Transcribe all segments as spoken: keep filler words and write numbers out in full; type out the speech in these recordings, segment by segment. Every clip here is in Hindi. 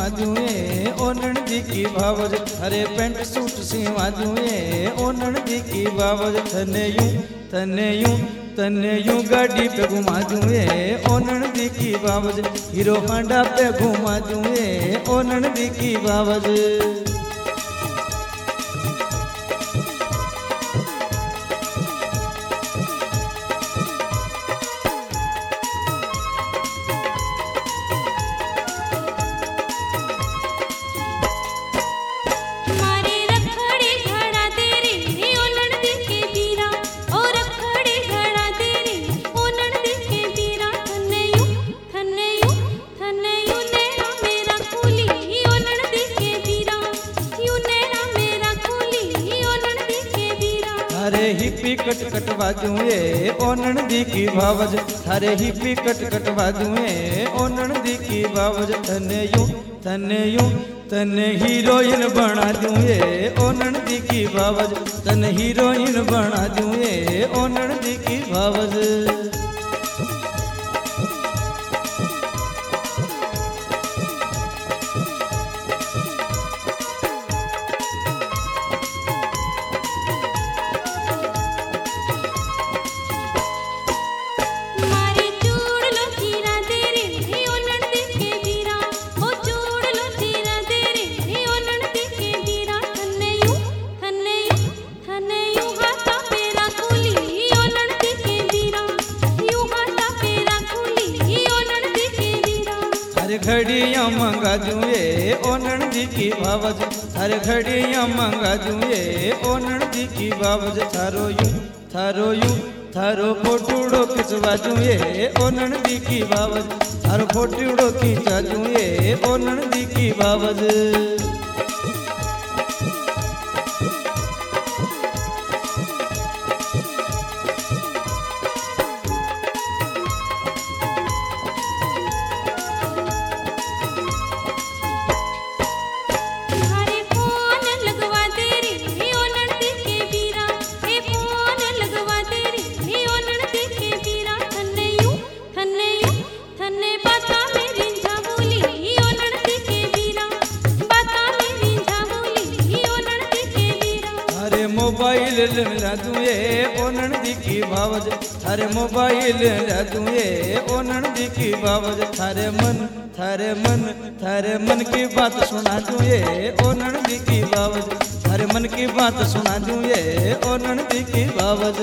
जुए ओनन दी की बावज अरे पेंट सूट सीवा जुए ओनन दी की बावज तने यूं तने यूं तने यूं गाड़ी पे घुमा जुए ओनन दी की बावज हीरो हांडा पे घुमा जुए ओनन दी की बावज थारे हिप्पी कट कट बाजुए ओनन दी की बावज थारे हिप्पी कट कट बाजुए ओनन दी की बावज तने यूं तने यूं तने हीरोइन बना जुए ओनन दी की बावज तने हीरोइन बना जुए ओनन दी की बावज घड़ियां मंगा जुए ओनन दी की बावज थारे घड़ियां मंगा जुए ओनन दी की बावज थारो यूं थारो यूं थारो फोटूड़ो खिंचवा जुए ओनन दी की बावज थारो फोटूड़ो खींचा जुए ओनन दी की बावज मोबाइल ला दुए ओनन दी की बावज थारे मोबाइल ला दुए ओनन दी की बावज थारे मन थारे मन थारे मन की बात सुना दुए ओनन दी की बावज थारे मन की बात सुना दुए ओनन दी की बावज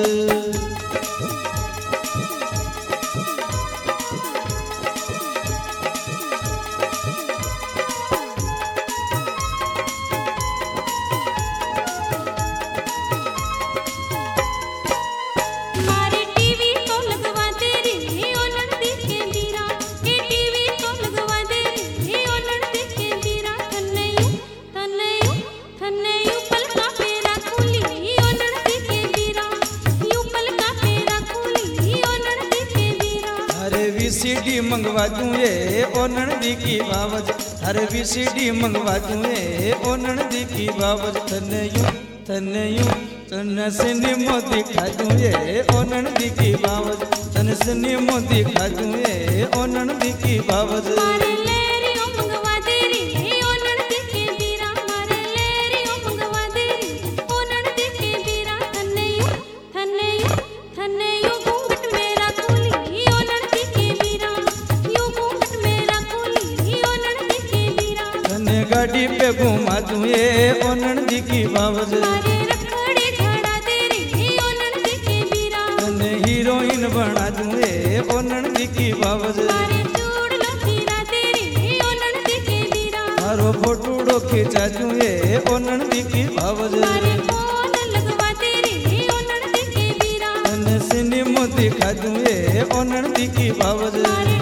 वीसीडी मंगवा जुए ओनन दी की बावज थारे वीसीडी मंगवा जुए ओनन दी की बावज तने यूं तने यूं तने सिनेमा दिखा जुए ओनन दी की बावज तने सिनेमा दिखा जुए ओनन दी की बावज गाड़ी पे घुमा जुए ओनन दी की बावज तने हीरोइन बना जुए ओनन दी की बावज थारो फोटूड़ो खींचा जुए ओनन दी की बावज तने सिनेमा दिखा जुए ओनन दी की बावज